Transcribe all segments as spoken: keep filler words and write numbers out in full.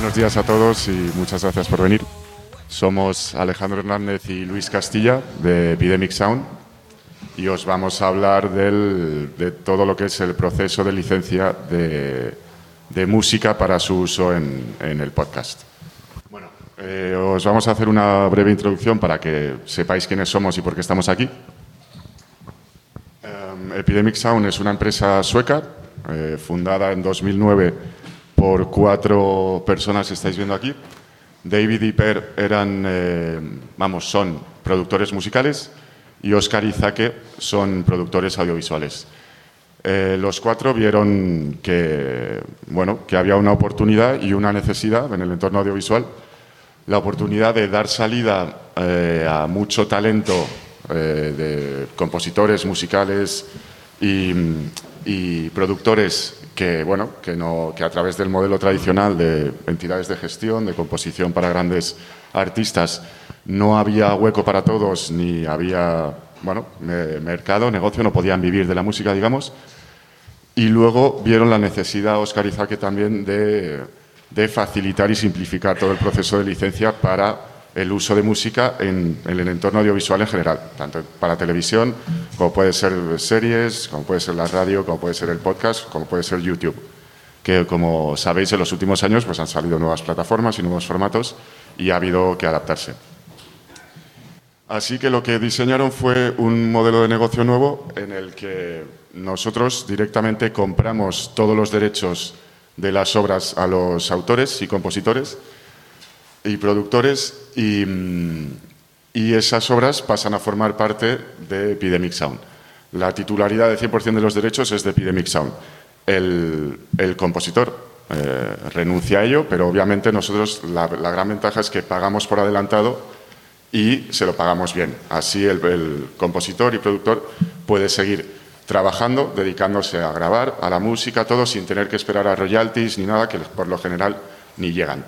Buenos días a todos y muchas gracias por venir. Somos Alejandro Hernández y Luis Castilla de Epidemic Sound y os vamos a hablar del, de todo lo que es el proceso de licencia de, de música para su uso en, en el podcast. Bueno, eh, os vamos a hacer una breve introducción para que sepáis quiénes somos y por qué estamos aquí. Um, Epidemic Sound es una empresa sueca eh, fundada en dos mil nueve por cuatro personas que estáis viendo aquí. David y Per eran, eh, vamos, son productores musicales y Óscar y Zaque son productores audiovisuales. Eh, los cuatro vieron que, bueno, que había una oportunidad y una necesidad en el entorno audiovisual, la oportunidad de dar salida eh, a mucho talento eh, de compositores musicales y, y productores que, bueno, que, no, que a través del modelo tradicional de entidades de gestión, de composición para grandes artistas, no había hueco para todos ni había, bueno, mercado, negocio, no podían vivir de la música, digamos. Y luego vieron la necesidad, Óscar y Zaque también, de, de facilitar y simplificar todo el proceso de licencia para el uso de música en, en el entorno audiovisual en general, tanto para televisión, como puede ser series, como puede ser la radio, como puede ser el podcast, como puede ser YouTube, que como sabéis en los últimos años pues han salido nuevas plataformas y nuevos formatos y ha habido que adaptarse. Así que lo que diseñaron fue un modelo de negocio nuevo en el que nosotros directamente compramos todos los derechos de las obras a los autores y compositores y productores y, y esas obras pasan a formar parte de Epidemic Sound. La titularidad del cien por ciento de los derechos es de Epidemic Sound. El, el compositor eh, renuncia a ello, pero obviamente nosotros la, la gran ventaja es que pagamos por adelantado y se lo pagamos bien. Así el, el compositor y productor puede seguir trabajando, dedicándose a grabar, a la música, todo sin tener que esperar a royalties ni nada, que por lo general ni llegan.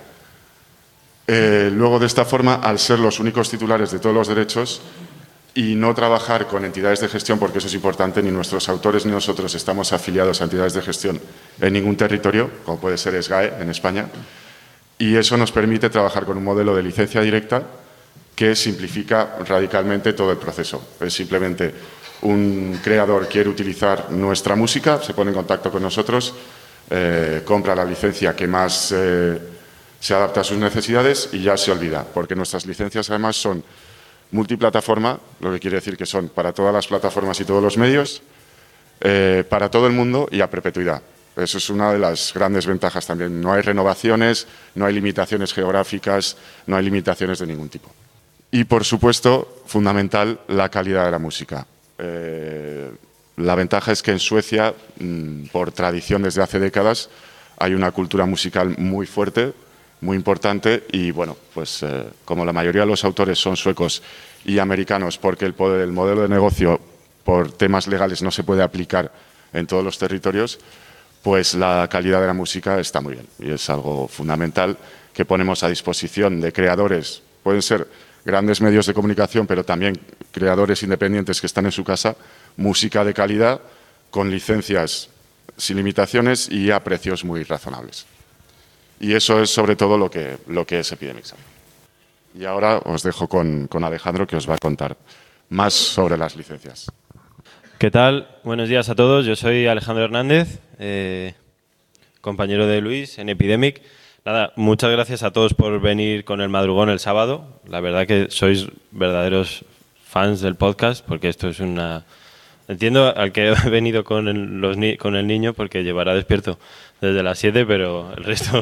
Eh, luego, de esta forma, al ser los únicos titulares de todos los derechos y no trabajar con entidades de gestión, porque eso es importante, ni nuestros autores ni nosotros estamos afiliados a entidades de gestión en ningún territorio, como puede ser SGAE en España, y eso nos permite trabajar con un modelo de licencia directa que simplifica radicalmente todo el proceso. Es simplemente un creador quiere utilizar nuestra música, se pone en contacto con nosotros, eh, compra la licencia que más eh, se adapta a sus necesidades y ya se olvida, porque nuestras licencias además son multiplataforma, lo que quiere decir que son para todas las plataformas y todos los medios, eh, para todo el mundo y a perpetuidad. Eso es una de las grandes ventajas también. No hay renovaciones, no hay limitaciones geográficas, no hay limitaciones de ningún tipo. Y, por supuesto, fundamental, la calidad de la música. Eh, la ventaja es que en Suecia, por tradición desde hace décadas, hay una cultura musical muy fuerte, muy importante y, bueno, pues eh, como la mayoría de los autores son suecos y americanos, porque el, poder, el modelo de negocio por temas legales no se puede aplicar en todos los territorios, pues la calidad de la música está muy bien y es algo fundamental que ponemos a disposición de creadores. Pueden ser grandes medios de comunicación, pero también creadores independientes que están en su casa, música de calidad, con licencias sin limitaciones y a precios muy razonables. Y eso es sobre todo lo que, lo que es Epidemic Sound. Y ahora os dejo con, con Alejandro, que os va a contar más sobre las licencias. ¿Qué tal? Buenos días a todos. Yo soy Alejandro Hernández, eh, compañero de Luis en Epidemic. Nada, muchas gracias a todos por venir con el madrugón el sábado. La verdad que sois verdaderos fans del podcast, porque esto es una... Entiendo al que ha venido con el, los ni con el niño, porque llevará despierto desde las siete, pero el resto...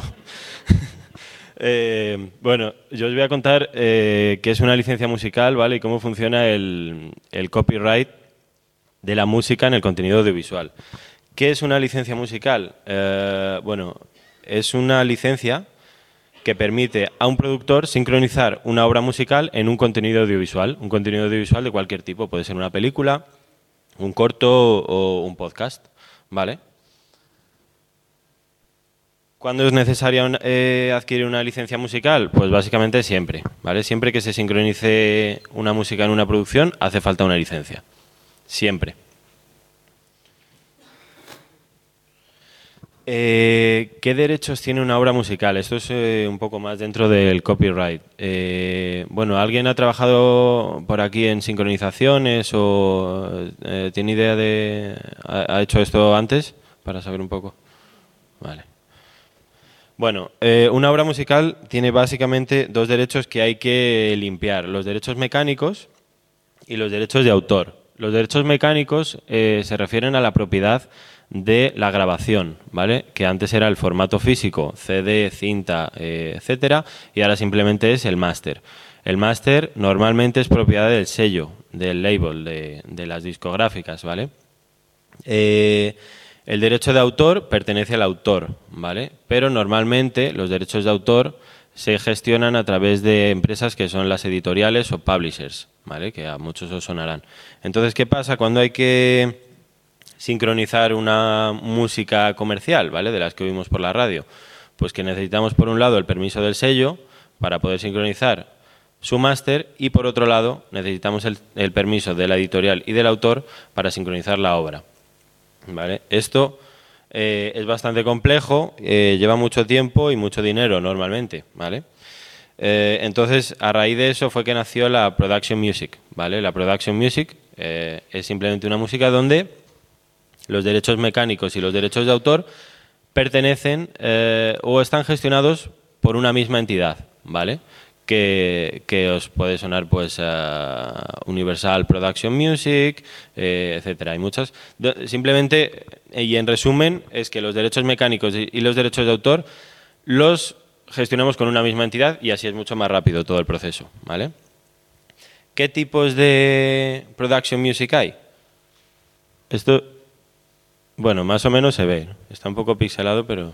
eh, bueno, yo os voy a contar eh, qué es una licencia musical, ¿vale? Y cómo funciona el, el copyright de la música en el contenido audiovisual. ¿Qué es una licencia musical? Eh, bueno, es una licencia que permite a un productor sincronizar una obra musical en un contenido audiovisual, un contenido audiovisual de cualquier tipo, puede ser una película, un corto o un podcast, ¿vale? ¿Cuándo es necesaria eh, adquirir una licencia musical? Pues básicamente siempre, ¿vale? Siempre que se sincronice una música en una producción, hace falta una licencia. Siempre. Eh, ¿Qué derechos tiene una obra musical? Esto es eh, un poco más dentro del copyright. Eh, bueno, ¿alguien ha trabajado por aquí en sincronizaciones o eh, tiene idea de... Ha, ha hecho esto antes? Para saber un poco. Vale. Bueno, eh, una obra musical tiene básicamente dos derechos que hay que limpiar. Los derechos mecánicos y los derechos de autor. Los derechos mecánicos eh, se refieren a la propiedad de la grabación, ¿vale? Que antes era el formato físico, C D, cinta, eh, etcétera, y ahora simplemente es el máster. El máster normalmente es propiedad del sello, del label, de, de las discográficas, ¿vale? Eh, el derecho de autor pertenece al autor, ¿vale? Pero normalmente los derechos de autor se gestionan a través de empresas que son las editoriales o publishers, ¿vale? Que a muchos os sonarán. Entonces, ¿qué pasa cuando hay que sincronizar una música comercial, ¿vale? De las que oímos por la radio? Pues que necesitamos por un lado el permiso del sello para poder sincronizar su máster y por otro lado necesitamos el, el permiso de la editorial y del autor para sincronizar la obra, ¿vale? Esto eh, es bastante complejo, eh, lleva mucho tiempo y mucho dinero normalmente, ¿vale? Eh, entonces, a raíz de eso fue que nació la Production Music, ¿vale? La Production Music eh, es simplemente una música donde los derechos mecánicos y los derechos de autor pertenecen eh, o están gestionados por una misma entidad, ¿vale? Que, que os puede sonar pues uh, Universal Production Music, eh, etcétera. Hay muchas. Simplemente, y en resumen, es que los derechos mecánicos y, y los derechos de autor los gestionamos con una misma entidad y así es mucho más rápido todo el proceso, ¿vale? ¿Qué tipos de Production Music hay? Esto... Bueno, más o menos se ve. Está un poco pixelado, pero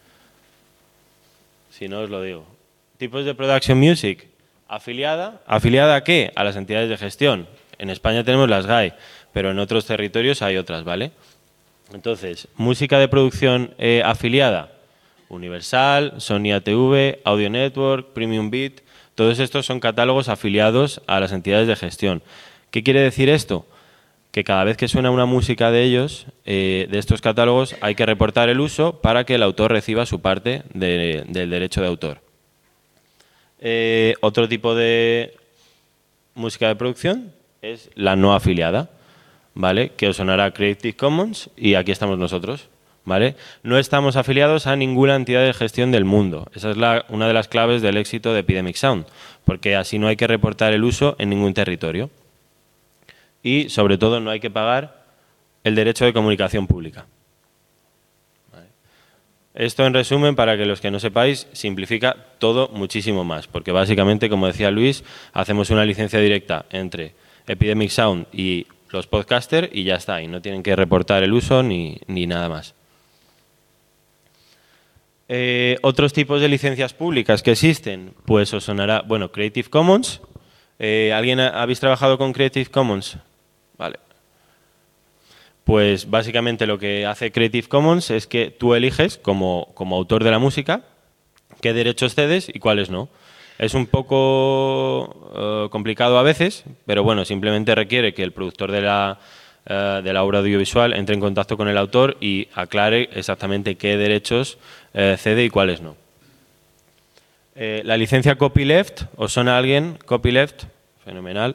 si no os lo digo. Tipos de Production Music. Afiliada. ¿Afiliada a qué? A las entidades de gestión. En España tenemos las G A E, pero en otros territorios hay otras, ¿vale? Entonces, música de producción eh, afiliada. Universal, Sony A T V, Audio Network, Premium Beat. Todos estos son catálogos afiliados a las entidades de gestión. ¿Qué quiere decir esto? Que cada vez que suena una música de ellos, eh, de estos catálogos, hay que reportar el uso para que el autor reciba su parte de, del derecho de autor. Eh, otro tipo de música de producción es la no afiliada, ¿vale? Que os sonará Creative Commons y aquí estamos nosotros, ¿vale? No estamos afiliados a ninguna entidad de gestión del mundo. Esa es la, una de las claves del éxito de Epidemic Sound, porque así no hay que reportar el uso en ningún territorio. Y, sobre todo, no hay que pagar el derecho de comunicación pública. Vale. Esto, en resumen, para que los que no sepáis, simplifica todo muchísimo más, porque básicamente, como decía Luis, hacemos una licencia directa entre Epidemic Sound y los podcasters y ya está, y no tienen que reportar el uso ni, ni nada más. Eh, otros tipos de licencias públicas que existen, pues os sonará, bueno, Creative Commons. Eh, ¿Alguien ha, habéis trabajado con Creative Commons? Vale. Pues básicamente lo que hace Creative Commons es que tú eliges como, como autor de la música qué derechos cedes y cuáles no. Es un poco uh, complicado a veces, pero bueno, simplemente requiere que el productor de la, uh, de la obra audiovisual entre en contacto con el autor y aclare exactamente qué derechos uh, cede y cuáles no. Eh, la licencia Copyleft, ¿os suena a alguien? Copyleft, fenomenal.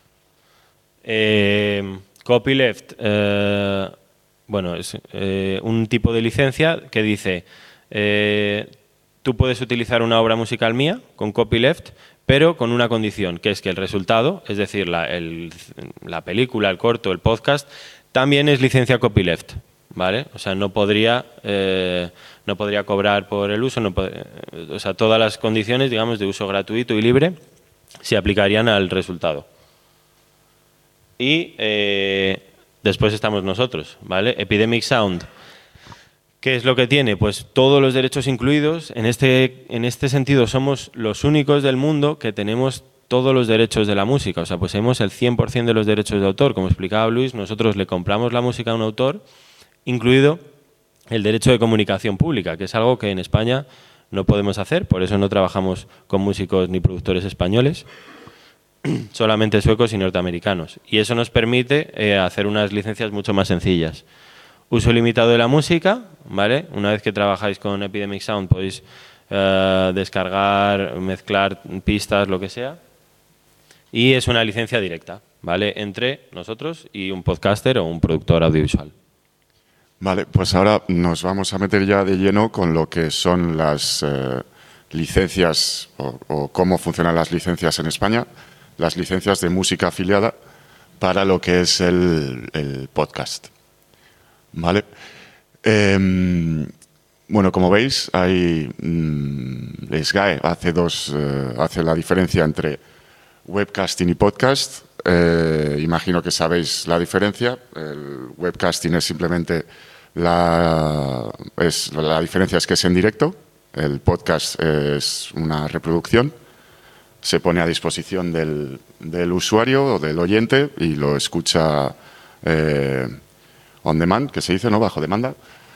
Eh, Copyleft, eh, bueno, es eh, un tipo de licencia que dice, eh, tú puedes utilizar una obra musical mía con Copyleft, pero con una condición, que es que el resultado, es decir, la, el, la película, el corto, el podcast, también es licencia Copyleft, ¿vale? O sea, no podría, eh, no podría cobrar por el uso, no pod- o sea, todas las condiciones, digamos, de uso gratuito y libre se aplicarían al resultado. Y eh, después estamos nosotros, ¿vale? Epidemic Sound. ¿Qué es lo que tiene? Pues todos los derechos incluidos. En este, en este sentido somos los únicos del mundo que tenemos todos los derechos de la música. O sea, poseemos el cien por ciento de los derechos de autor. Como explicaba Luis, nosotros le compramos la música a un autor, incluido el derecho de comunicación pública, que es algo que en España no podemos hacer. Por eso no trabajamos con músicos ni productores españoles, solamente suecos y norteamericanos. Y eso nos permite eh, hacer unas licencias mucho más sencillas. uso limitado de la música, ¿vale? Una vez que trabajáis con Epidemic Sound podéis eh, descargar, mezclar pistas, lo que sea. Y es una licencia directa, ¿vale? Entre nosotros y un podcaster o un productor audiovisual. Vale, pues ahora nos vamos a meter ya de lleno con lo que son las eh, licencias o, o cómo funcionan las licencias en España, las licencias de música afiliada para lo que es el, el podcast. Vale. Eh, bueno, como veis, hay mmm, SGAE hace dos eh, hace la diferencia entre webcasting y podcast. Eh, imagino que sabéis la diferencia. El webcasting es simplemente la, es, la diferencia es que es en directo. El podcast es una reproducción. Se pone a disposición del, del usuario o del oyente y lo escucha eh, on demand, que se dice, ¿no? Bajo demanda.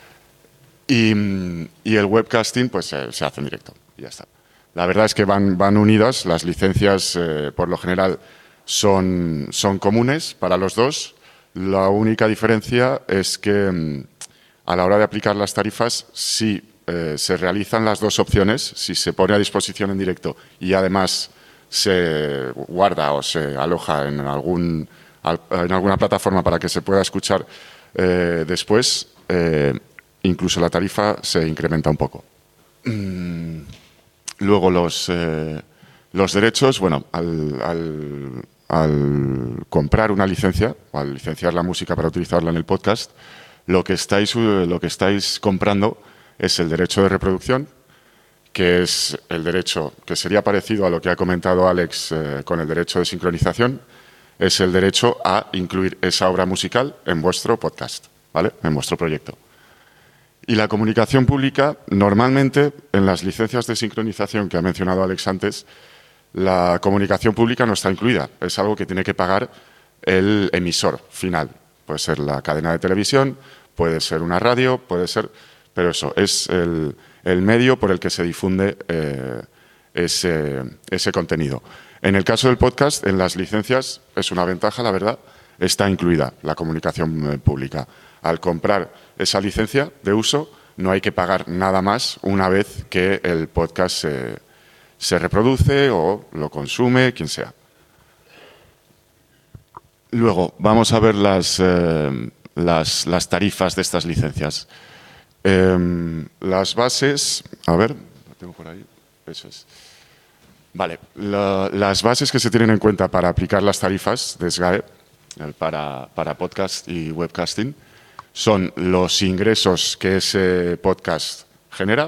Y, y el webcasting pues eh, se hace en directo y ya está. La verdad es que van, van unidas. Las licencias, eh, por lo general, son, son comunes para los dos. La única diferencia es que a la hora de aplicar las tarifas, si eh, se realizan las dos opciones, si se pone a disposición en directo y además se guarda o se aloja en, algún, en alguna plataforma para que se pueda escuchar eh, después, eh, incluso la tarifa se incrementa un poco. Mm. Luego los, eh, los derechos, bueno, al, al, al comprar una licencia o al licenciar la música para utilizarla en el podcast, lo que estáis, lo que estáis comprando es el derecho de reproducción, que es el derecho que sería parecido a lo que ha comentado Alex eh, con el derecho de sincronización, es el derecho a incluir esa obra musical en vuestro podcast, ¿vale? En vuestro proyecto. Y la comunicación pública, normalmente, en las licencias de sincronización que ha mencionado Alex antes, la comunicación pública no está incluida. Es algo que tiene que pagar el emisor final. Puede ser la cadena de televisión, puede ser una radio, puede ser... Pero eso, es el, el medio por el que se difunde eh, ese, ese contenido. En el caso del podcast, en las licencias, es una ventaja, la verdad, está incluida la comunicación eh, pública. Al comprar esa licencia de uso, no hay que pagar nada más una vez que el podcast se, se reproduce o lo consume, quien sea. Luego, vamos a ver las, eh, las, las tarifas de estas licencias. Eh, las bases, a ver, lo tengo por ahí, eso es. Vale, la, las bases que se tienen en cuenta para aplicar las tarifas de SGAE para, para podcast y webcasting son los ingresos que ese podcast genera,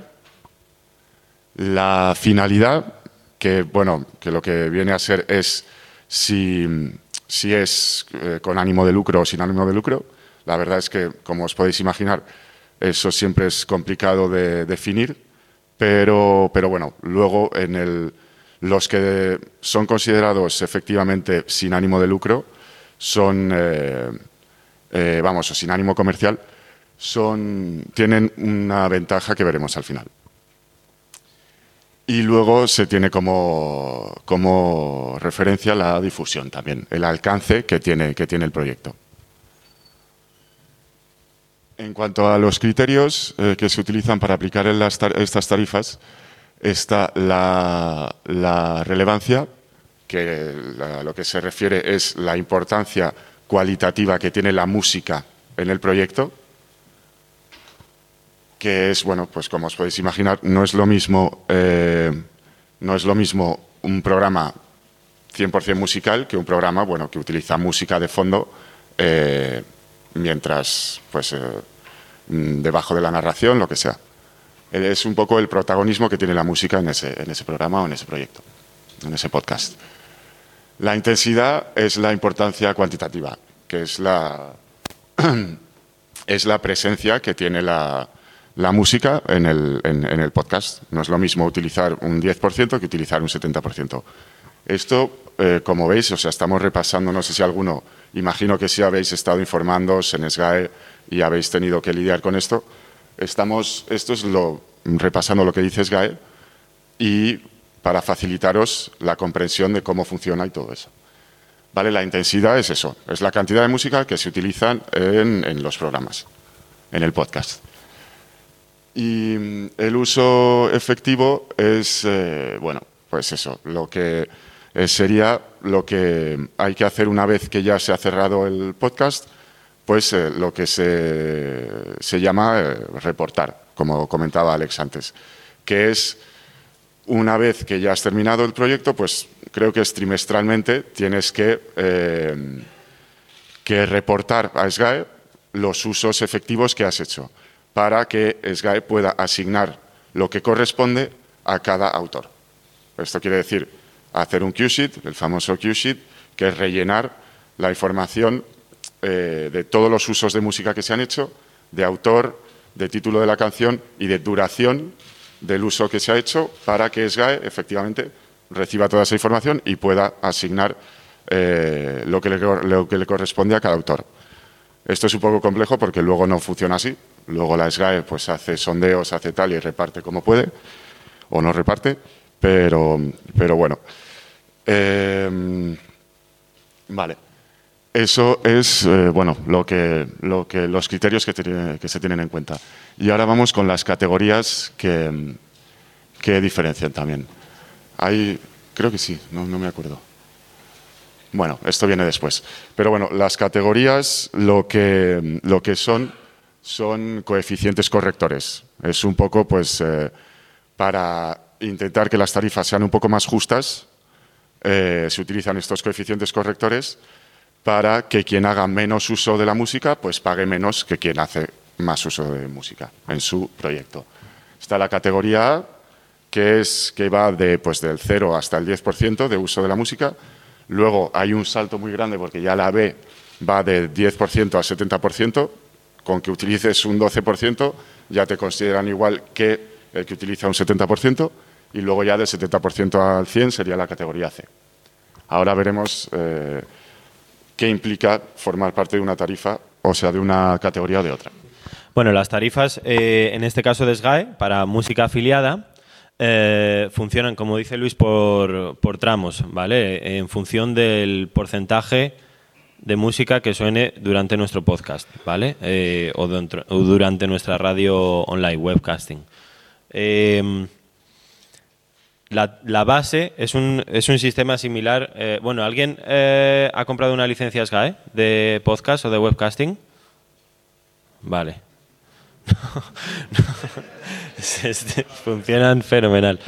la finalidad, que bueno, que lo que viene a ser es si, si es eh, con ánimo de lucro o sin ánimo de lucro. La verdad es que, como os podéis imaginar, eso siempre es complicado de definir, pero, pero bueno, luego en el, los que son considerados efectivamente sin ánimo de lucro son... Eh, Eh, vamos, o sin ánimo comercial, son, tienen una ventaja que veremos al final. Y luego se tiene como, como referencia la difusión también, el alcance que tiene, que tiene el proyecto. En cuanto a los criterios eh, que se utilizan para aplicar en las tar- estas tarifas, está la, la relevancia, que la, lo que se refiere es la importancia cualitativa que tiene la música en el proyecto, que es, bueno, pues como os podéis imaginar, no es lo mismo, eh, no es lo mismo un programa cien por cien musical que un programa, bueno, que utiliza música de fondo eh, mientras, pues, eh, debajo de la narración, lo que sea. Es un poco el protagonismo que tiene la música en ese, en ese programa o en ese proyecto, en ese podcast. La intensidad es la importancia cuantitativa, que es la, es la presencia que tiene la, la música en el, en, en el podcast. No es lo mismo utilizar un diez por ciento que utilizar un setenta por ciento. Esto, eh, como veis, o sea, estamos repasando, no sé si alguno, imagino que sí habéis estado informándoos en SGAE y habéis tenido que lidiar con esto. Estamos, esto es lo, repasando lo que dice SGAE y para facilitaros la comprensión de cómo funciona y todo eso. ¿Vale? La intensidad es eso, es la cantidad de música que se utilizan en, en los programas. en el podcast. Y el uso efectivo es, eh, bueno, pues eso, lo que eh, sería lo que hay que hacer una vez que ya se ha cerrado el podcast, pues eh, lo que se, se llama eh, reportar, como comentaba Alex antes, que es una vez que ya has terminado el proyecto, pues creo que es trimestralmente, tienes que, eh, que reportar a S G A E los usos efectivos que has hecho, para que S G A E pueda asignar lo que corresponde a cada autor. Esto quiere decir hacer un Q-sheet, el famoso Q-sheet, que es rellenar la información eh, de todos los usos de música que se han hecho, de autor, de título de la canción y de duración del uso que se ha hecho, para que S G A E efectivamente reciba toda esa información y pueda asignar eh, lo, que le, lo que le corresponde a cada autor. Esto es un poco complejo porque luego no funciona así. Luego la S G A E pues, hace sondeos, hace tal y reparte como puede, o no reparte, pero, pero bueno. Eh, vale. Eso es eh, bueno, lo que, lo que, los criterios que, te, que se tienen en cuenta. Y ahora vamos con las categorías que, que diferencian también. Hay, creo que sí, no, no me acuerdo. Bueno, esto viene después. Pero bueno, las categorías lo que, lo que son son coeficientes correctores. Es un poco pues eh, para intentar que las tarifas sean un poco más justas, eh, se utilizan estos coeficientes correctores para que quien haga menos uso de la música pues pague menos que quien hace más uso de música en su proyecto. Está la categoría A, que, es, que va de, pues, del cero hasta el diez por ciento de uso de la música. Luego hay un salto muy grande porque ya la B va de diez por ciento a setenta por ciento. Con que utilices un doce por ciento ya te consideran igual que el que utiliza un setenta por ciento. Y luego ya del setenta por ciento al cien por ciento sería la categoría C. Ahora veremos eh, qué implica formar parte de una tarifa, o sea, de una categoría o de otra. Bueno, las tarifas, eh, en este caso de S G A E, para música afiliada, eh, funcionan, como dice Luis, por, por tramos, ¿vale? En función del porcentaje de música que suene durante nuestro podcast, ¿vale? Eh, o, dentro, o durante nuestra radio online, webcasting. Eh, la, la base es un, es un sistema similar. Eh, bueno, ¿alguien eh, ha comprado una licencia S G A E de podcast o de webcasting? Vale. Funcionan fenomenal.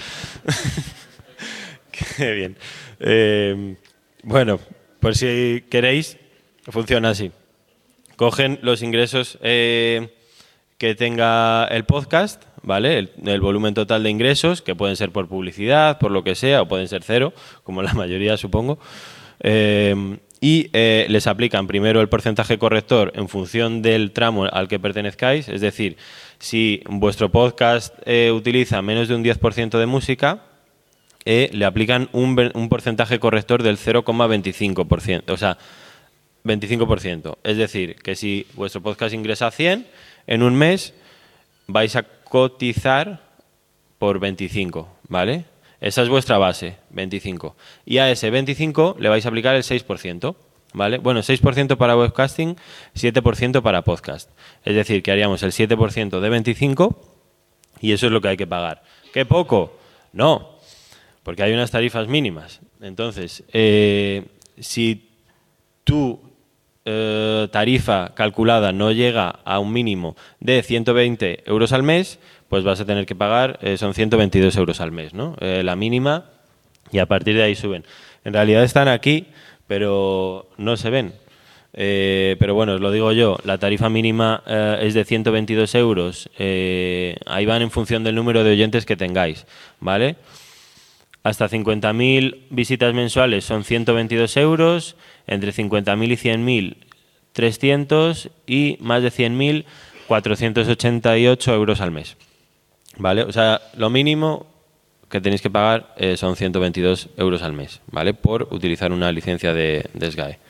Qué bien. Eh, bueno, por si queréis, funciona así. Cogen los ingresos eh, que tenga el podcast, ¿vale? El, el volumen total de ingresos, que pueden ser por publicidad, por lo que sea, o pueden ser cero, como la mayoría supongo. Eh, y eh, les aplican primero el porcentaje corrector en función del tramo al que pertenezcáis. Es decir, si vuestro podcast eh, utiliza menos de un diez por ciento de música, eh, le aplican un, un porcentaje corrector del cero coma veinticinco por ciento. O sea, veinticinco por ciento. Es decir, que si vuestro podcast ingresa cien, en un mes vais a cotizar por veinticinco, ¿vale? Esa es vuestra base, veinticinco. Y a ese veinticinco le vais a aplicar el seis por ciento, ¿vale? Bueno, seis por ciento para webcasting, siete por ciento para podcast. Es decir, que haríamos el siete por ciento de veinticinco y eso es lo que hay que pagar. ¿Qué poco? No, porque hay unas tarifas mínimas. Entonces, eh, si tu eh, tarifa calculada no llega a un mínimo de ciento veinte euros al mes, pues vas a tener que pagar, eh, son ciento veintidós euros al mes, ¿no? Eh, la mínima, y a partir de ahí suben. En realidad están aquí, pero no se ven. Eh, pero bueno, os lo digo yo, la tarifa mínima eh, es de ciento veintidós euros. Eh, ahí van en función del número de oyentes que tengáis, ¿vale? Hasta cincuenta mil visitas mensuales son ciento veintidós euros, entre cincuenta mil y cien mil, trescientos y más de cien mil, cuatrocientos ochenta y ocho euros al mes. ¿Vale? O sea, lo mínimo que tenéis que pagar eh, son ciento veintidós euros al mes, ¿vale? Por utilizar una licencia de, de S G A E.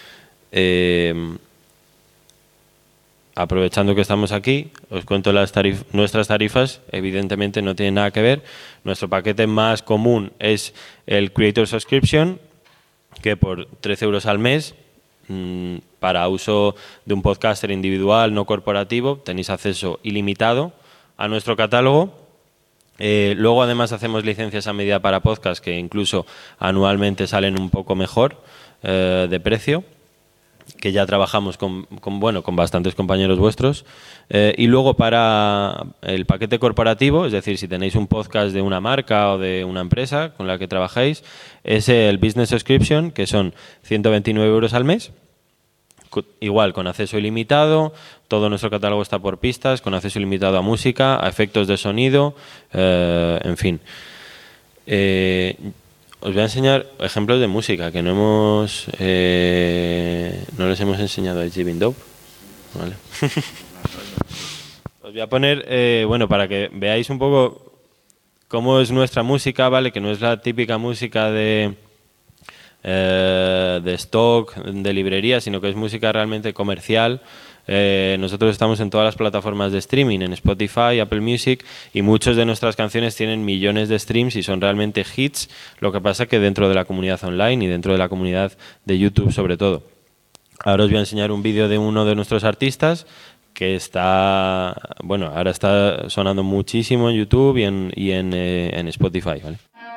Eh, aprovechando que estamos aquí, os cuento las tarif- nuestras tarifas. Evidentemente no tienen nada que ver. Nuestro paquete más común es el Creator Subscription, que por trece euros al mes mmm, para uso de un podcaster individual, no corporativo, tenéis acceso ilimitado a nuestro catálogo. Eh, luego, además, hacemos licencias a medida para podcast que incluso anualmente salen un poco mejor eh, de precio, que ya trabajamos con, con, bueno, con bastantes compañeros vuestros. Eh, y luego para el paquete corporativo, es decir, si tenéis un podcast de una marca o de una empresa con la que trabajáis, es el Business Subscription, que son ciento veintinueve euros al mes. Igual, con acceso ilimitado, todo nuestro catálogo está por pistas, con acceso ilimitado a música, a efectos de sonido, eh, en fin. Eh, os voy a enseñar ejemplos de música que no hemos eh, no les hemos enseñado a Giving Dope. Vale. Os voy a poner, eh, bueno, para que veáis un poco cómo es nuestra música, ¿vale? Que no es la típica música de... Eh, de stock, de librería, sino que es música realmente comercial. Eh, nosotros estamos en todas las plataformas de streaming, en Spotify, Apple Music, y muchas de nuestras canciones tienen millones de streams y son realmente hits. Lo que pasa que dentro de la comunidad online y dentro de la comunidad de YouTube sobre todo. Ahora os voy a enseñar un vídeo de uno de nuestros artistas que está, bueno, ahora está sonando muchísimo en YouTube y en, y en, eh, en Spotify, ¿vale?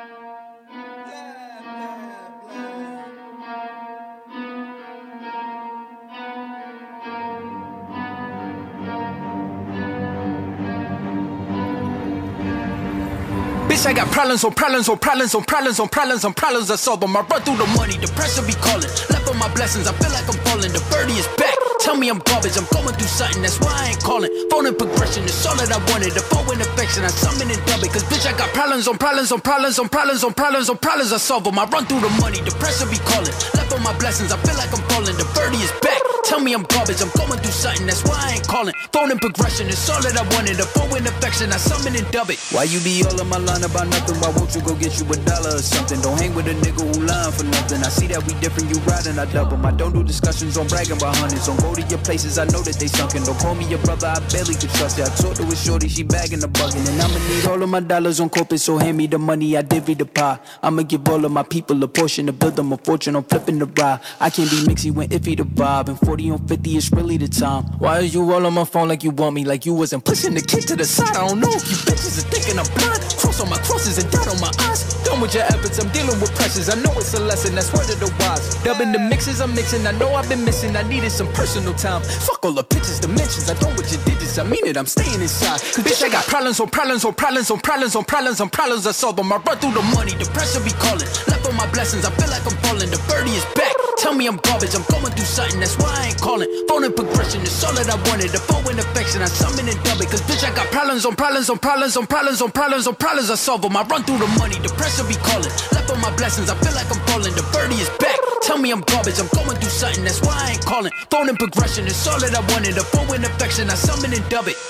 Bitch, I got problems on problems on problems on problems on problems on problems I solve them. I run through the money, the pressure be calling. Left on my blessings, I feel like I'm falling. The birdie is back. Tell me I'm garbage, I'm going through something, that's why I ain't calling. Phone and progression is all that I wanted. The phone and affection, I summon and dub it. Cause bitch, I got problems on problems on problems on problems on problems on problems I solve them. I run through the money, the pressure be calling. Left on my blessings, I feel like I'm falling. The birdie is back. Tell me I'm garbage, I'm going through something, that's why I ain't calling. Phone and progression is all that I wanted. The phone and affection, I summon and dub it. Why you be all in my line about nothing? Why won't you go get you a dollar or something? Don't hang with a nigga who lying for nothing. I see that we different, you riding, I double. I don't do discussions on bragging about hundreds. Don't go to your places, I know that they sunken. Don't call me your brother, I barely could trust it. I talked to a shorty, she bagging the bugging. And I'ma need all of my dollars on corporate, so hand me the money, I divvy the pie. I'ma give all of my people a portion to build them a fortune. I'm flipping the ride. I can't be mixy when iffy the vibe. And forty on fifty is really the time. Why is you all on my phone like you want me? Like you wasn't pushing the kid to the side. I don't know if you bitches are thinking I'm blind. Cross on my crosses and dot on my eyes. Done with your efforts, I'm dealing with pressures. I know it's a lesson, that's word of the wise. Dubbing the mixes I'm mixing, I know I've been missing. I needed some personal time. Fuck all the pictures, dimensions. I don't with your digits, I mean it, I'm staying inside. Cause bitch, I got problems on problems on problems on problems on problems on problems I solve them. I run through the money, the pressure be calling. Left on my blessings, I feel like I'm falling. The birdie is back. Tell me I'm garbage, I'm going through something, that's why I ain't calling. Phone and progression is all that I wanted. The phone and affection, I summon and dub it. Cause bitch, I got problems on problems on problems on problems on problems on problems I solve them. I run through the money, the pressure be calling. Left on my blessings, I feel like I'm falling. The birdie is back. Tell me I'm garbage, I'm going through something, that's why I ain't calling. Phone and progression is all that I wanted. The phone and affection, I summon and dub it.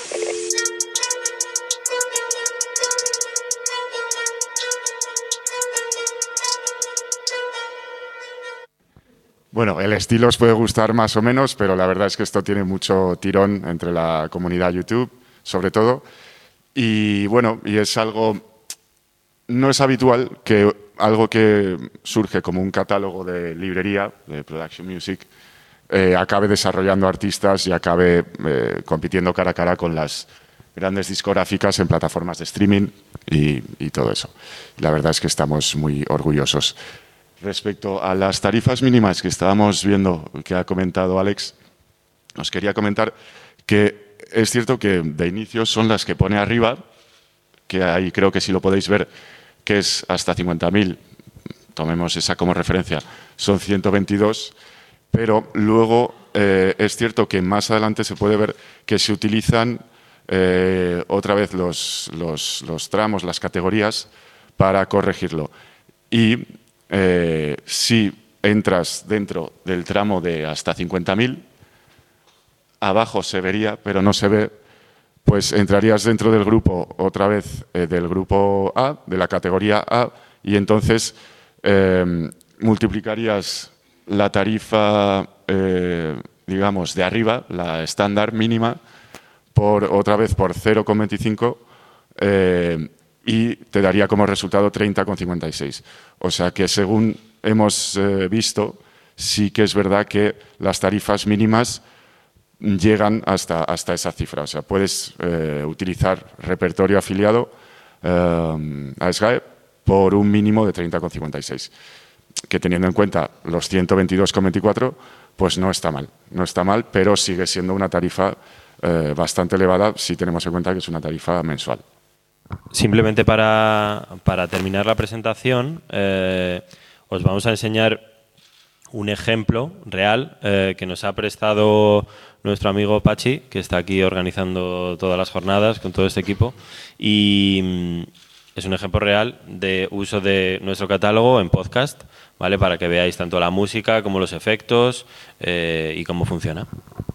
Bueno, el estilo os puede gustar más o menos, pero la verdad es que esto tiene mucho tirón entre la comunidad YouTube, sobre todo. Y bueno, y es algo, no es habitual que algo que surge como un catálogo de librería, de Production Music, eh, acabe desarrollando artistas y acabe eh, compitiendo cara a cara con las grandes discográficas en plataformas de streaming y, y todo eso. La verdad es que estamos muy orgullosos. Respecto a las tarifas mínimas que estábamos viendo, que ha comentado Alex, os quería comentar que es cierto que de inicio son las que pone arriba, que ahí creo que si lo podéis ver, que es hasta cincuenta mil, tomemos esa como referencia, son ciento veintidós, pero luego eh, es cierto que más adelante se puede ver que se utilizan eh, otra vez los, los, los tramos, las categorías, para corregirlo. Y Eh, si entras dentro del tramo de hasta cincuenta mil, abajo se vería, pero no se ve, pues entrarías dentro del grupo, otra vez eh, del grupo A, de la categoría A, y entonces eh, multiplicarías la tarifa, eh, digamos, de arriba, la estándar mínima, por otra vez por cero coma veinticinco, eh, y te daría como resultado treinta coma cincuenta y seis. O sea que según hemos eh, visto, sí que es verdad que las tarifas mínimas llegan hasta, hasta esa cifra. O sea, puedes eh, utilizar repertorio afiliado eh, a SGAE por un mínimo de treinta coma cincuenta y seis, que teniendo en cuenta los ciento veintidós coma veinticuatro, pues no está mal. No está mal, pero sigue siendo una tarifa eh, bastante elevada si tenemos en cuenta que es una tarifa mensual. Simplemente para, para terminar la presentación, eh, os vamos a enseñar un ejemplo real eh, que nos ha prestado nuestro amigo Pachi, que está aquí organizando todas las jornadas con todo este equipo, y mm, es un ejemplo real de uso de nuestro catálogo en podcast, ¿vale? Para que veáis tanto la música como los efectos eh, y cómo funciona.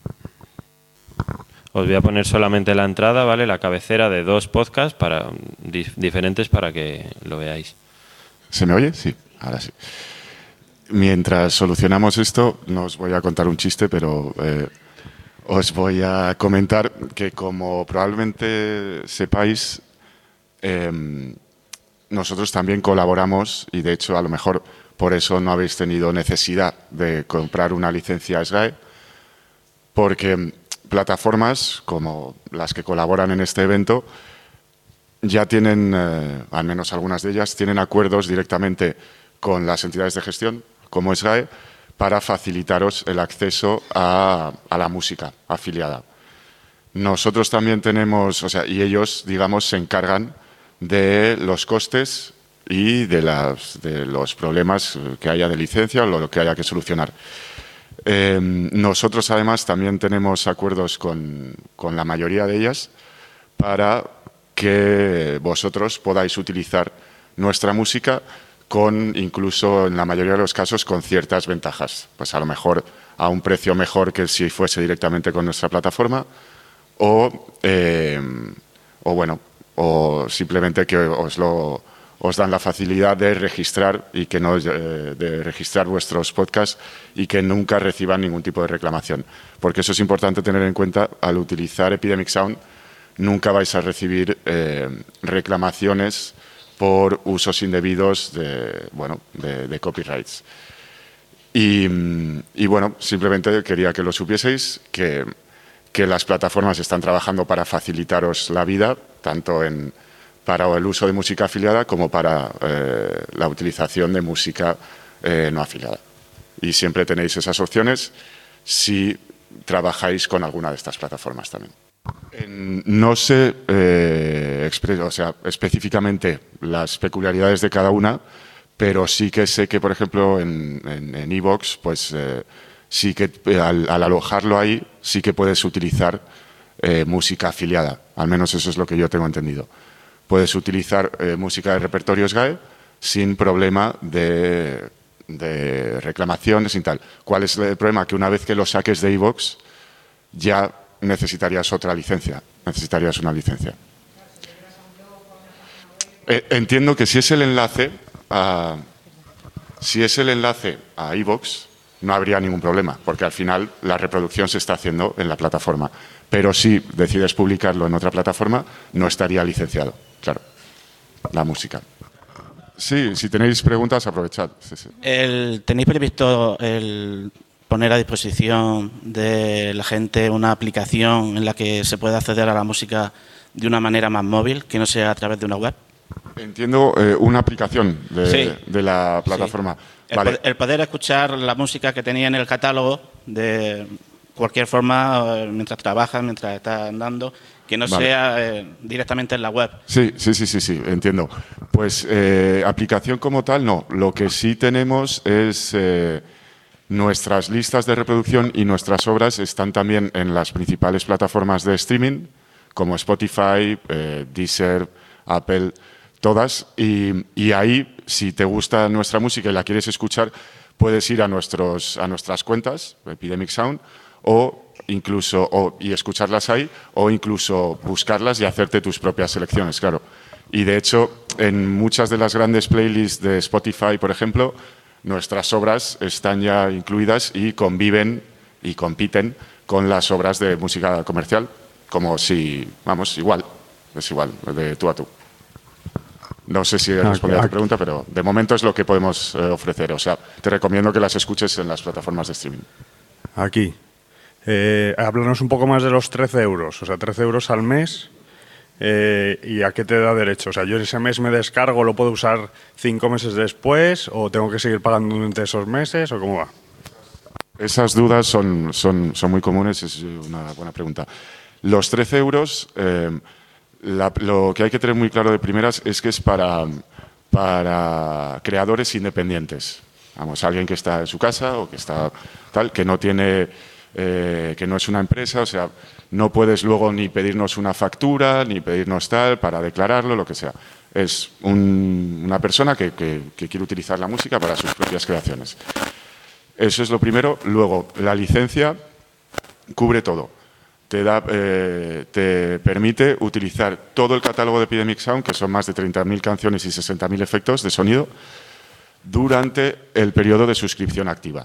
Os voy a poner solamente la entrada, ¿vale? La cabecera de dos podcasts para, dif diferentes para que lo veáis. ¿Se me oye? Sí, ahora sí. Mientras solucionamos esto, no os voy a contar un chiste, pero eh, os voy a comentar que, como probablemente sepáis, eh, nosotros también colaboramos, y de hecho a lo mejor por eso no habéis tenido necesidad de comprar una licencia SGAE, porque plataformas como las que colaboran en este evento ya tienen, eh, al menos algunas de ellas, tienen acuerdos directamente con las entidades de gestión, como SGAE, para facilitaros el acceso a, a la música afiliada. Nosotros también tenemos, o sea, y ellos, digamos, se encargan de los costes y de, las, de los problemas que haya de licencia o lo que haya que solucionar. Eh, nosotros, además, también tenemos acuerdos con, con la mayoría de ellas para que vosotros podáis utilizar nuestra música con, incluso en la mayoría de los casos, con ciertas ventajas. Pues a lo mejor a un precio mejor que si fuese directamente con nuestra plataforma o, eh, o bueno, o simplemente que os lo... os dan la facilidad de registrar y que no eh, de registrar vuestros podcasts y que nunca reciban ningún tipo de reclamación. Porque eso es importante tener en cuenta al utilizar Epidemic Sound. Nunca vais a recibir eh, reclamaciones por usos indebidos de, bueno, de, de copyrights. Y, y bueno, simplemente quería que lo supieseis, que, que las plataformas están trabajando para facilitaros la vida, tanto en para el uso de música afiliada como para eh, la utilización de música eh, no afiliada. Y siempre tenéis esas opciones si trabajáis con alguna de estas plataformas también. En, no sé eh, o sea, específicamente las peculiaridades de cada una, pero sí que sé que, por ejemplo, en iVoox, pues eh, sí que al, al alojarlo ahí, sí que puedes utilizar eh, música afiliada. Al menos eso es lo que yo tengo entendido. Puedes utilizar eh, música de repertorio SGAE sin problema de, de reclamaciones y tal. ¿Cuál es el problema? Que una vez que lo saques de iVoox ya necesitarías otra licencia, necesitarías una licencia. Eh, entiendo que si es el enlace a, si es el enlace a iVoox, no habría ningún problema, porque al final la reproducción se está haciendo en la plataforma. Pero si decides publicarlo en otra plataforma, no estaría licenciado. Claro, la música. Sí, si tenéis preguntas, aprovechad. Sí, sí. El, ¿Tenéis previsto el poner a disposición de la gente una aplicación en la que se pueda acceder a la música de una manera más móvil, que no sea a través de una web? Entiendo, eh, una aplicación de, sí. de la plataforma. Sí. Vale. El, poder, el poder escuchar la música que tenía en el catálogo de cualquier forma, mientras trabajas, mientras estás andando, que no vale. sea eh, directamente en la web. Sí, sí, sí, sí, sí, entiendo. Pues eh, aplicación como tal, no. Lo que sí tenemos es eh, nuestras listas de reproducción y nuestras obras están también en las principales plataformas de streaming, como Spotify, eh, Deezer, Apple, todas. Y, y ahí, si te gusta nuestra música y la quieres escuchar, puedes ir a, nuestros, a nuestras cuentas, Epidemic Sound, o incluso o, y escucharlas ahí, o incluso buscarlas y hacerte tus propias selecciones, claro. Y de hecho, en muchas de las grandes playlists de Spotify, por ejemplo, nuestras obras están ya incluidas y conviven y compiten con las obras de música comercial, como si, vamos, igual, es igual, de tú a tú. No sé si he respondido a tu pregunta, pero de momento es lo que podemos eh, ofrecer. O sea, te recomiendo que las escuches en las plataformas de streaming. Aquí. Eh, háblanos un poco más de los trece euros. O sea, trece euros al mes. Eh, ¿Y a qué te da derecho? O sea, yo ese mes me descargo, ¿lo puedo usar cinco meses después? ¿O tengo que seguir pagando durante esos meses? ¿O cómo va? Esas dudas son, son, son muy comunes, es una buena pregunta. Los trece euros, eh, la, lo que hay que tener muy claro de primeras es que es para, para creadores independientes. Vamos, alguien que está en su casa o que está tal, que no tiene, eh, que no es una empresa, o sea, no puedes luego ni pedirnos una factura, ni pedirnos tal para declararlo, lo que sea. Es un, una persona que, que, que quiere utilizar la música para sus propias creaciones. Eso es lo primero. Luego, la licencia cubre todo. Te, da, eh, te permite utilizar todo el catálogo de Epidemic Sound, que son más de treinta mil canciones y sesenta mil efectos de sonido, durante el periodo de suscripción activa.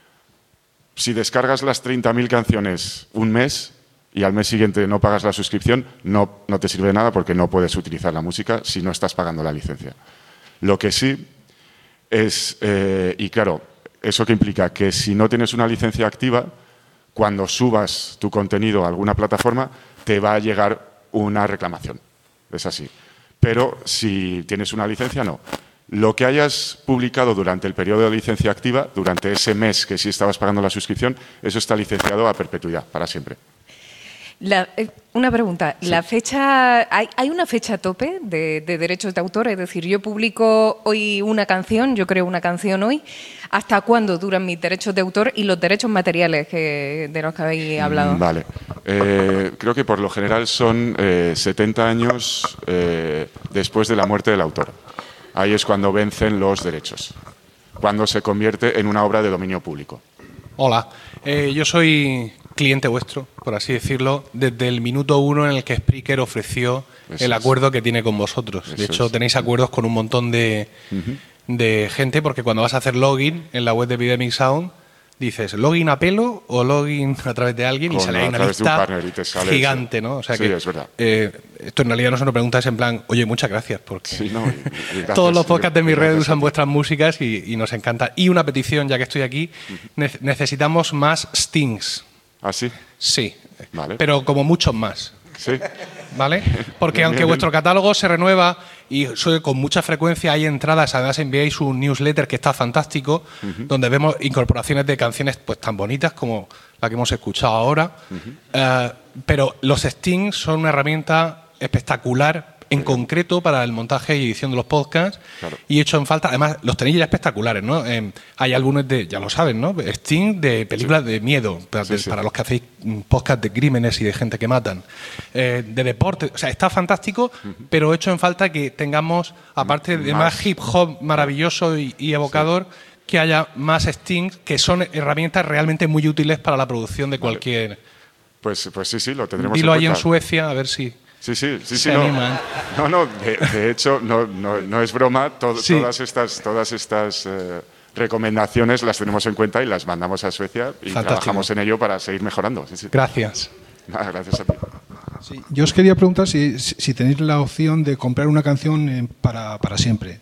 Si descargas las treinta mil canciones un mes y al mes siguiente no pagas la suscripción, no, no te sirve de nada porque no puedes utilizar la música si no estás pagando la licencia. Lo que sí es, eh, y claro, eso que implica que si no tienes una licencia activa, cuando subas tu contenido a alguna plataforma, te va a llegar una reclamación. Es así. Pero si tienes una licencia, no. Lo que hayas publicado durante el periodo de licencia activa, durante ese mes que sí estabas pagando la suscripción, eso está licenciado a perpetuidad, para siempre. La, eh, una pregunta. Sí. La fecha, ¿hay, ¿Hay una fecha tope de, de derechos de autor? Es decir, yo publico hoy una canción, yo creo una canción hoy. ¿Hasta cuándo duran mis derechos de autor y los derechos materiales que, de los que habéis hablado? Vale. Eh, creo que por lo general son eh, setenta años eh, después de la muerte del autor. Ahí es cuando vencen los derechos, cuando se convierte en una obra de dominio público. Hola, eh, yo soy cliente vuestro, por así decirlo, desde el minuto uno en el que Spreaker ofreció Eso el es. acuerdo que tiene con vosotros. Eso De hecho, es. tenéis acuerdos con un montón de, Uh-huh. de gente, porque cuando vas a hacer login en la web de Epidemic Sound, dices login a pelo o login a través de alguien y Con- sale ahí a una través de un lista partner y te sale gigante, eso. ¿no? O sea Sí, que, es verdad. eh, esto en realidad no se nos pregunta, es en plan, oye, muchas gracias, porque Sí, no, y- y gracias, todos los podcasts de mi y red gracias a usan ti. vuestras músicas y, y nos encanta. Y una petición, ya que estoy aquí, ne- necesitamos más stings. ¿Ah, sí? Sí, Vale. pero como muchos más. Sí. ¿Vale? Porque Bien, aunque bien, vuestro bien. catálogo se renueva y suele- con mucha frecuencia hay entradas, además enviáis un newsletter que está fantástico, donde vemos incorporaciones de canciones pues tan bonitas como la que hemos escuchado ahora. Eh, pero los stings son una herramienta espectacular, en concreto para el montaje y edición de los podcasts, Claro. y hecho en falta, además los tenéis ya espectaculares, ¿no? Eh, hay álbumes de, ya lo saben, ¿no? Sting de películas de miedo, para, Sí, de- sí. para los que hacéis mm, podcast de crímenes y de gente que matan, eh, de deporte, o sea, está fantástico, pero hecho en falta que tengamos, aparte de más, Más. hip hop maravilloso y, y evocador, que haya más Stings, que son herramientas realmente muy útiles para la producción de cualquier... Pues, pues sí, sí, lo tendremos Dilo en ahí en cuenta. Suecia, a ver si... Sí, sí, sí, Se sí, no. animan. No, no, de, de hecho, no, no, no es broma, to- Sí. todas estas, todas estas eh, recomendaciones las tenemos en cuenta y las mandamos a Suecia y Fantástico. trabajamos en ello para seguir mejorando. Sí, sí. Gracias. Nada, gracias a ti. Sí, yo os quería preguntar si, si- si tenéis la opción de comprar una canción eh, para, para siempre.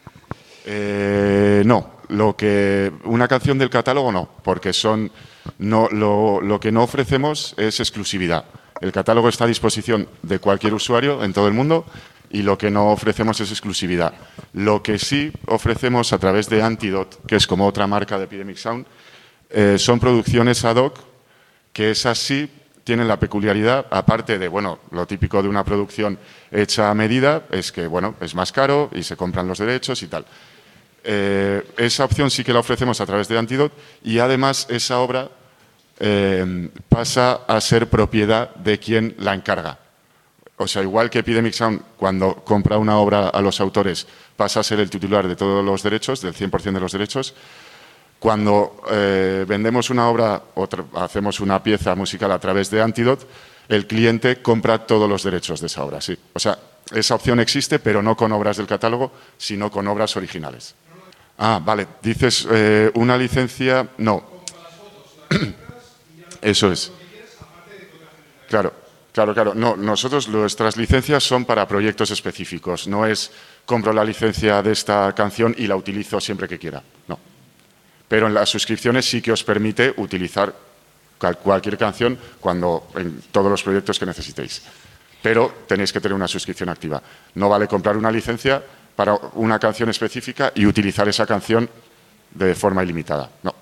Eh, no, lo que una canción del catálogo no, porque son no lo, lo que no ofrecemos es exclusividad. El catálogo está a disposición de cualquier usuario en todo el mundo y lo que no ofrecemos es exclusividad. Lo que sí ofrecemos a través de Antidote, que es como otra marca de Epidemic Sound, eh, son producciones ad hoc que esas sí tienen la peculiaridad, aparte de, bueno, lo típico de una producción hecha a medida, es que, bueno, es más caro y se compran los derechos y tal. Eh, esa opción sí que la ofrecemos a través de Antidote y además esa obra eh, pasa a ser propiedad de quien la encarga. O sea, igual que Epidemic Sound, cuando compra una obra a los autores, pasa a ser el titular de todos los derechos, del cien por cien de los derechos. Cuando eh, vendemos una obra o hacemos una pieza musical a través de Antidote, el cliente compra todos los derechos de esa obra, sí. O sea, esa opción existe, pero no con obras del catálogo, sino con obras originales. Ah, vale. Dices eh, una licencia... No. Eso es. Claro. Claro, claro. No, nosotros, nuestras licencias son para proyectos específicos. No es compro la licencia de esta canción y la utilizo siempre que quiera. No. Pero en las suscripciones sí que os permite utilizar cualquier canción cuando en todos los proyectos que necesitéis. Pero tenéis que tener una suscripción activa. No vale comprar una licencia para una canción específica y utilizar esa canción de forma ilimitada. No.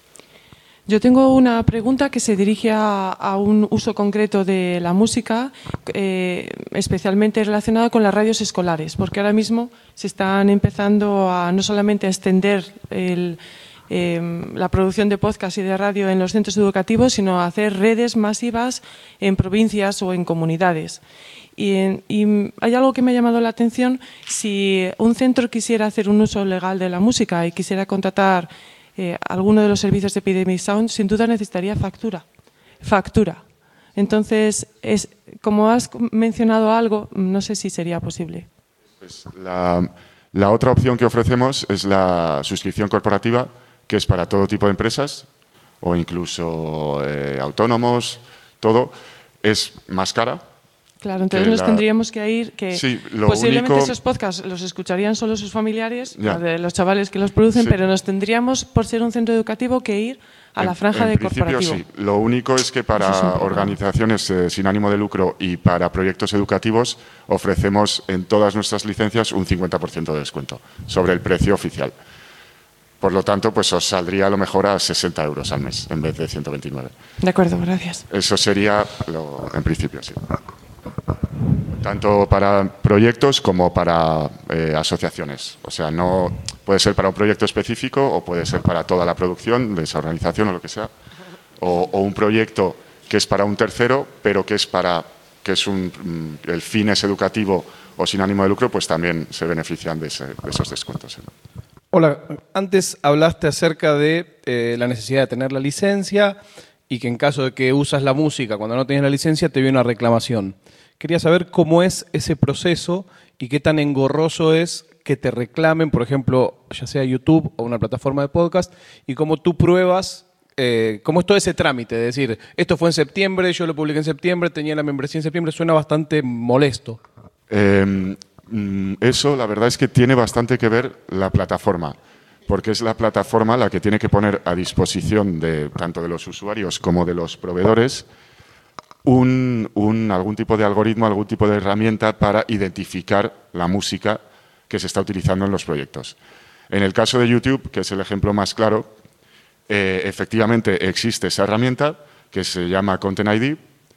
Yo tengo una pregunta que se dirige a, a un uso concreto de la música, eh, especialmente relacionada con las radios escolares, porque ahora mismo se están empezando a no solamente a extender el, eh, la producción de podcast y de radio en los centros educativos, sino a hacer redes masivas en provincias o en comunidades. Y, en, y hay algo que me ha llamado la atención: si un centro quisiera hacer un uso legal de la música y quisiera contratar Eh, alguno de los servicios de Epidemic Sound, sin duda necesitaría factura. Factura. Entonces, es, como has mencionado algo, no sé si sería posible. Pues la, la otra opción que ofrecemos es la suscripción corporativa, que es para todo tipo de empresas o incluso eh, autónomos, todo. Es más cara. Claro, entonces nos la... tendríamos que ir, que sí, posiblemente único... esos podcasts los escucharían solo sus familiares, de los chavales que los producen, sí. Pero nos tendríamos, por ser un centro educativo, que ir a en, la franja en de principio, corporativo. Sí. Lo único es que para es organizaciones eh, sin ánimo de lucro y para proyectos educativos ofrecemos en todas nuestras licencias un cincuenta por ciento de descuento sobre el precio oficial. Por lo tanto, pues os saldría a lo mejor a sesenta euros al mes en vez de ciento veintinueve. De acuerdo, gracias. Eso sería, lo, en principio, sí. Tanto para proyectos como para eh, asociaciones. O sea, no puede ser para un proyecto específico o puede ser para toda la producción de esa organización o lo que sea. O, o un proyecto que es para un tercero, pero que es para que es un el fin es educativo o sin ánimo de lucro, pues también se benefician de, ese, de esos descuentos. ¿Sí? Hola, antes hablaste acerca de eh, la necesidad de tener la licencia y que en caso de que usas la música cuando no tienes la licencia te viene una reclamación. Quería saber cómo es ese proceso y qué tan engorroso es que te reclamen, por ejemplo, ya sea YouTube o una plataforma de podcast, y cómo tú pruebas, eh, cómo es todo ese trámite, es decir, esto fue en septiembre, yo lo publiqué en septiembre, tenía la membresía en septiembre, suena bastante molesto. Eh, eso, la verdad es que tiene bastante que ver la plataforma, porque es la plataforma la que tiene que poner a disposición de tanto de los usuarios como de los proveedores Un, un, algún tipo de algoritmo, algún tipo de herramienta para identificar la música que se está utilizando en los proyectos. En el caso de YouTube, que es el ejemplo más claro, eh, efectivamente existe esa herramienta que se llama Content I D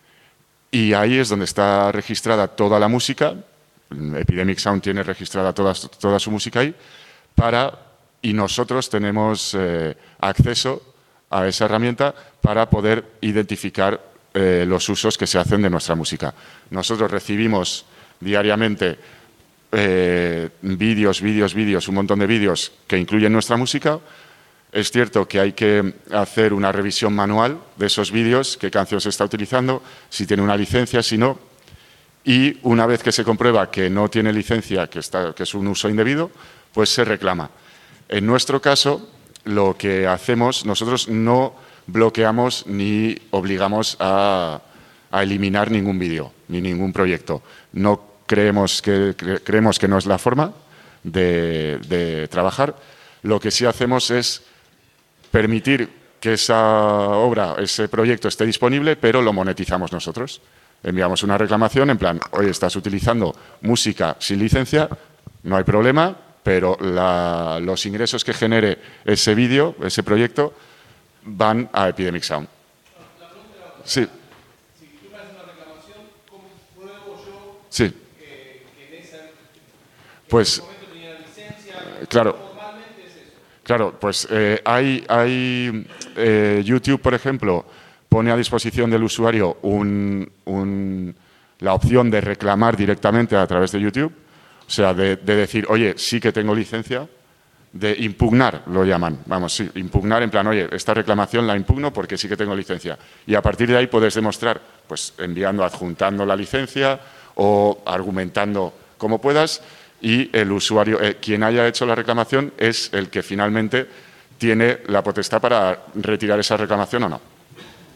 y ahí es donde está registrada toda la música. Epidemic Sound tiene registrada toda, toda su música ahí para, y nosotros tenemos eh, acceso a esa herramienta para poder identificar Eh, los usos que se hacen de nuestra música. Nosotros recibimos diariamente eh, vídeos, vídeos, vídeos, un montón de vídeos que incluyen nuestra música. Es cierto que hay que hacer una revisión manual de esos vídeos, qué canción se está utilizando, si tiene una licencia, si no. Y una vez que se comprueba que no tiene licencia, que, está, que es un uso indebido, pues se reclama. En nuestro caso, lo que hacemos, nosotros no bloqueamos ni obligamos a, a eliminar ningún vídeo ni ningún proyecto. No creemos que, cre, creemos que no es la forma de, de trabajar. Lo que sí hacemos es permitir que esa obra, ese proyecto esté disponible, pero lo monetizamos nosotros. Enviamos una reclamación en plan, oye, estás utilizando música sin licencia, no hay problema, pero la, los ingresos que genere ese vídeo, ese proyecto, van a Epidemic Sound. Sí. Si tú me haces una reclamación, ¿cómo pruebo yo sí. que, que en ese pues, momento tenía la licencia? Claro. Normalmente es eso. Claro, pues eh, hay, hay eh, YouTube, por ejemplo, pone a disposición del usuario un, un, la opción de reclamar directamente a través de YouTube, o sea, de, de decir, oye, sí que tengo licencia, de impugnar, lo llaman, vamos, sí, impugnar en plan, oye, esta reclamación la impugno porque sí que tengo licencia. Y a partir de ahí puedes demostrar, pues enviando, adjuntando la licencia o argumentando como puedas y el usuario, eh, quien haya hecho la reclamación es el que finalmente tiene la potestad para retirar esa reclamación o no.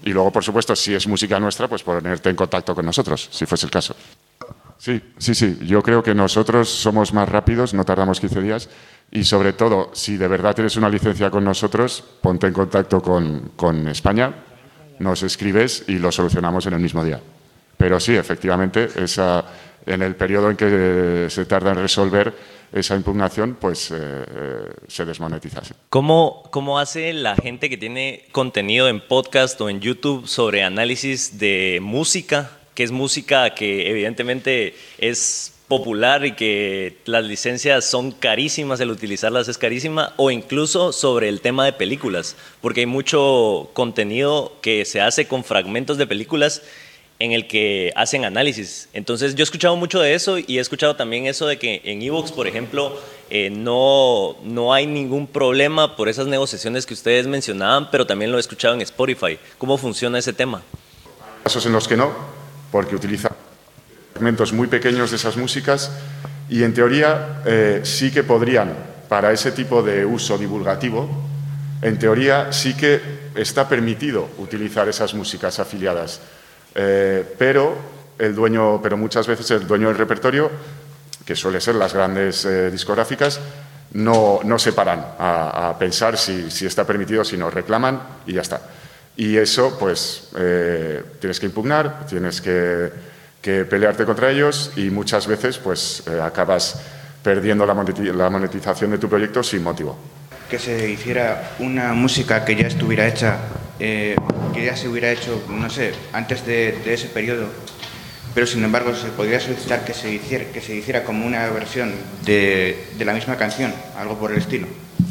Y luego, por supuesto, si es música nuestra, pues ponerte en contacto con nosotros, si fuese el caso. Sí, sí, sí. Yo creo que nosotros somos más rápidos, no tardamos quince días. Y sobre todo, si de verdad tienes una licencia con nosotros, ponte en contacto con, con España, nos escribes y lo solucionamos en el mismo día. Pero sí, efectivamente, esa, en el periodo en que se tarda en resolver esa impugnación, pues eh, eh, se desmonetiza. Sí. ¿Cómo, ¿Cómo hace la gente que tiene contenido en podcast o en YouTube sobre análisis de música, que es música que evidentemente es popular y que las licencias son carísimas, el utilizarlas es carísima, o incluso sobre el tema de películas, porque hay mucho contenido que se hace con fragmentos de películas en el que hacen análisis? Entonces yo he escuchado mucho de eso y he escuchado también eso de que en iVoox, por ejemplo, eh, no, no hay ningún problema por esas negociaciones que ustedes mencionaban, pero también lo he escuchado en Spotify. ¿Cómo funciona ese tema? Hay casos en los que no, porque utiliza fragmentos muy pequeños de esas músicas y en teoría eh, sí que podrían, para ese tipo de uso divulgativo, en teoría sí que está permitido utilizar esas músicas afiliadas, eh, pero el dueño, pero muchas veces el dueño del repertorio, que suele ser las grandes eh, discográficas, no, no se paran a, a pensar si, si está permitido, si no, reclaman y ya está. Y eso, pues, eh, tienes que impugnar, tienes que que pelearte contra ellos y muchas veces pues eh, acabas perdiendo la monetización de tu proyecto sin motivo. Que se hiciera una música que ya estuviera hecha, eh, que ya se hubiera hecho, no sé, antes de, de ese periodo, pero sin embargo se podría solicitar que se hiciera, que se hiciera como una versión de, de la misma canción, algo por el estilo.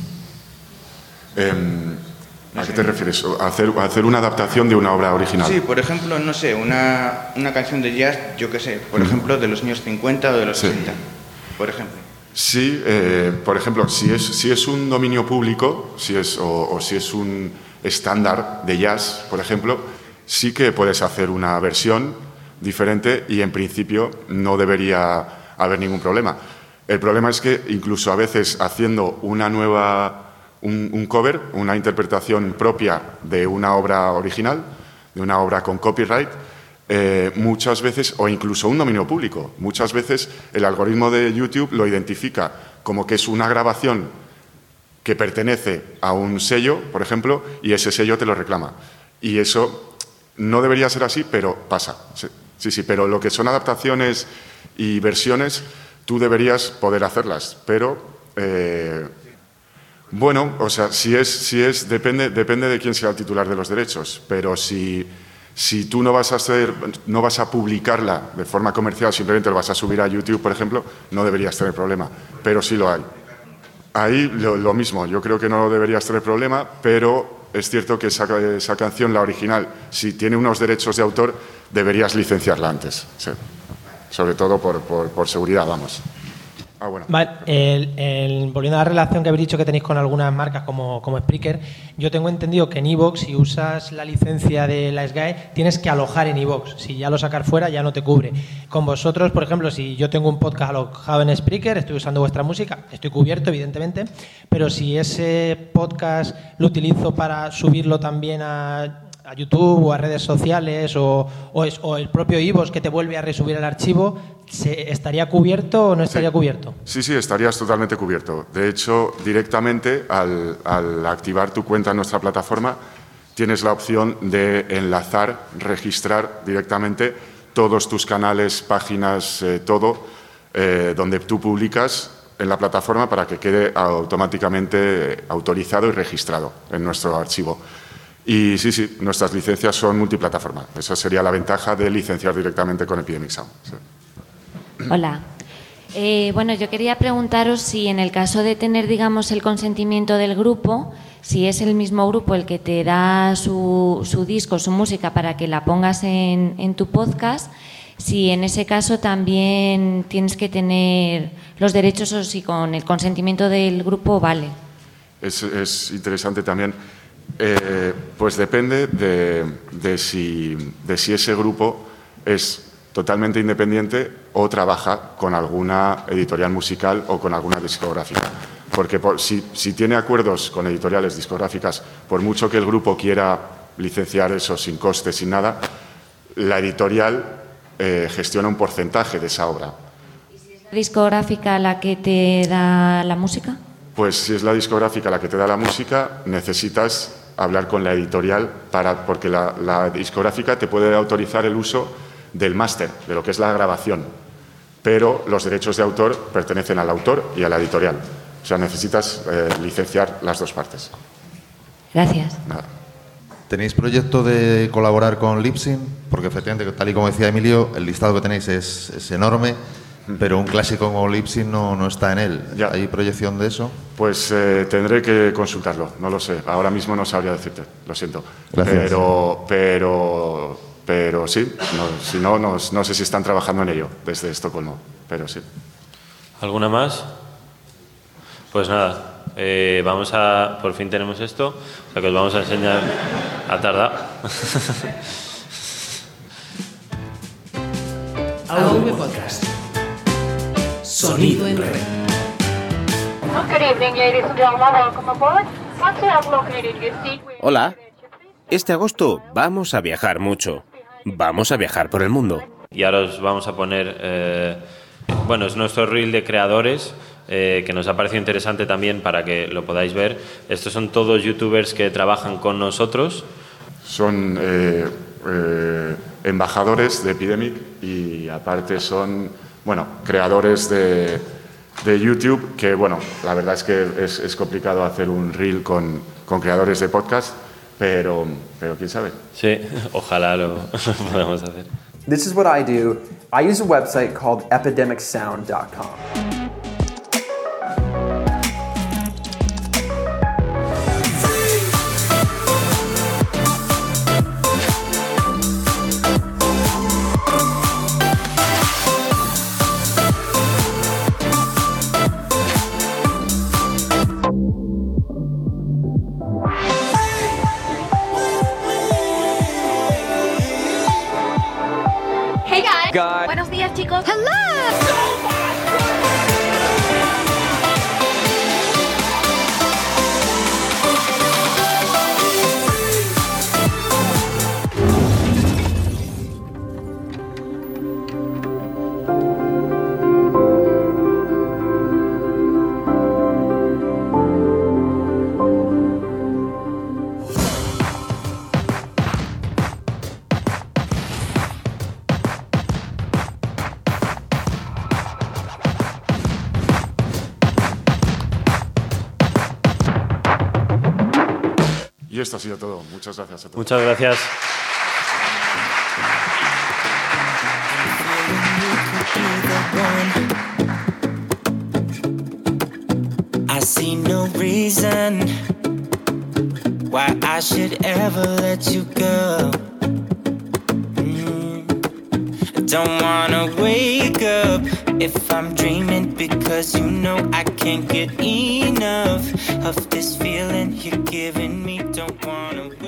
Eh, ¿A qué te refieres? ¿A hacer, a hacer una adaptación de una obra original? Sí, por ejemplo, no sé, una, una canción de jazz, yo qué sé, por mm. ejemplo, de los años cincuenta o de los sí. sesenta, por ejemplo. Sí, eh, por ejemplo, si es, si es un dominio público, si es, o, o si es un estándar de jazz, por ejemplo, sí que puedes hacer una versión diferente y en principio no debería haber ningún problema. El problema es que incluso a veces haciendo una nueva... Un, un cover, una interpretación propia de una obra original, de una obra con copyright, eh, muchas veces, o incluso un dominio público, muchas veces el algoritmo de YouTube lo identifica como que es una grabación que pertenece a un sello, por ejemplo, y ese sello te lo reclama. Y eso no debería ser así, pero pasa. Sí, sí, sí, pero lo que son adaptaciones y versiones, tú deberías poder hacerlas, pero... Eh, Bueno, o sea, si es, si es depende, depende de quién sea el titular de los derechos, pero si, si tú no vas a hacer, no vas a publicarla de forma comercial, simplemente lo vas a subir a YouTube, por ejemplo, no deberías tener problema, pero sí lo hay. Ahí lo, lo mismo, yo creo que no deberías tener problema, pero es cierto que esa, esa canción, la original, si tiene unos derechos de autor, deberías licenciarla antes, sí. Sobre todo por, por, por seguridad, vamos. Ah, bueno. Vale, el, el, volviendo a la relación que habéis dicho que tenéis con algunas marcas como, como Spreaker, yo tengo entendido que en iVoox, si usas la licencia de la S G A E, tienes que alojar en iVoox. Si ya lo sacas fuera, ya no te cubre. Con vosotros, por ejemplo, si yo tengo un podcast alojado en Spreaker, estoy usando vuestra música, estoy cubierto, evidentemente, pero si ese podcast lo utilizo para subirlo también a... a YouTube o a redes sociales o, o, es, o el propio iVoox que te vuelve a resubir el archivo, ¿se ¿estaría cubierto o no estaría sí. cubierto? Sí, sí, estarías totalmente cubierto. De hecho, directamente al, al activar tu cuenta en nuestra plataforma, tienes la opción de enlazar, registrar directamente todos tus canales, páginas, eh, todo, eh, donde tú publicas en la plataforma para que quede automáticamente autorizado y registrado en nuestro archivo. Y sí, sí, nuestras licencias son multiplataforma. Esa sería la ventaja de licenciar directamente con Epidemic Sound. Sí. Hola. Eh, bueno, yo quería preguntaros si en el caso de tener, digamos, el consentimiento del grupo, si es el mismo grupo el que te da su, su disco, su música para que la pongas en, en tu podcast, si en ese caso también tienes que tener los derechos o si con el consentimiento del grupo vale. Es, es interesante también. Eh, pues depende de, de, si, de si ese grupo es totalmente independiente o trabaja con alguna editorial musical o con alguna discográfica. Porque por, si, si tiene acuerdos con editoriales discográficas, por mucho que el grupo quiera licenciar eso sin coste, sin nada. La editorial eh, gestiona un porcentaje de esa obra. ¿Y si es la discográfica la que te da la música? Pues si es la discográfica la que te da la música, necesitas hablar con la editorial, para, porque la, la discográfica te puede autorizar el uso del máster, de lo que es la grabación, pero los derechos de autor pertenecen al autor y a la editorial. O sea, necesitas eh, licenciar las dos partes. Gracias. Nada. ¿Tenéis proyecto de colaborar con Libsyn? Porque efectivamente, tal y como decía Emilio, el listado que tenéis es, es enorme, pero un clásico como Libsyn no, no está en él. Ya. ¿Hay proyección de eso? Pues eh, tendré que consultarlo, no lo sé. Ahora mismo no sabría decirte, lo siento. Gracias. Pero, pero, pero sí, no, si no, no, no sé si están trabajando en ello desde Estocolmo, pero sí. ¿Alguna más? Pues nada, eh, vamos a... Por fin tenemos esto, o sea que os vamos a enseñar... Ha tardado. A V Podcast. Sonido en red. Good evening, ladies and gentlemen. Welcome aboard. Once you have located your seat, we... Hola. Este agosto vamos a viajar mucho. Vamos a viajar por el mundo. Y ahora os vamos a poner... Eh, bueno, es nuestro reel de creadores, eh, que nos ha parecido interesante también para que lo podáis ver. Estos son todos youtubers que trabajan con nosotros. Son eh, eh, embajadores de Epidemic y aparte son, bueno, creadores de, de YouTube, que bueno, la verdad es que es, es complicado hacer un reel con, con creadores de podcast, pero, pero quién sabe. Sí, ojalá lo podamos hacer. This is what I do. I use a website called epidemic sound dot com. Hey guys. God. Buenos días, chicos. Hello. Y esto ha sido todo. Muchas gracias a todos. Muchas gracias. I see no reason why I should ever let you go. Mm. I don't wanna wake up if I'm dreaming, because you know I can't get enough of this feeling you're giving me. Don't wanna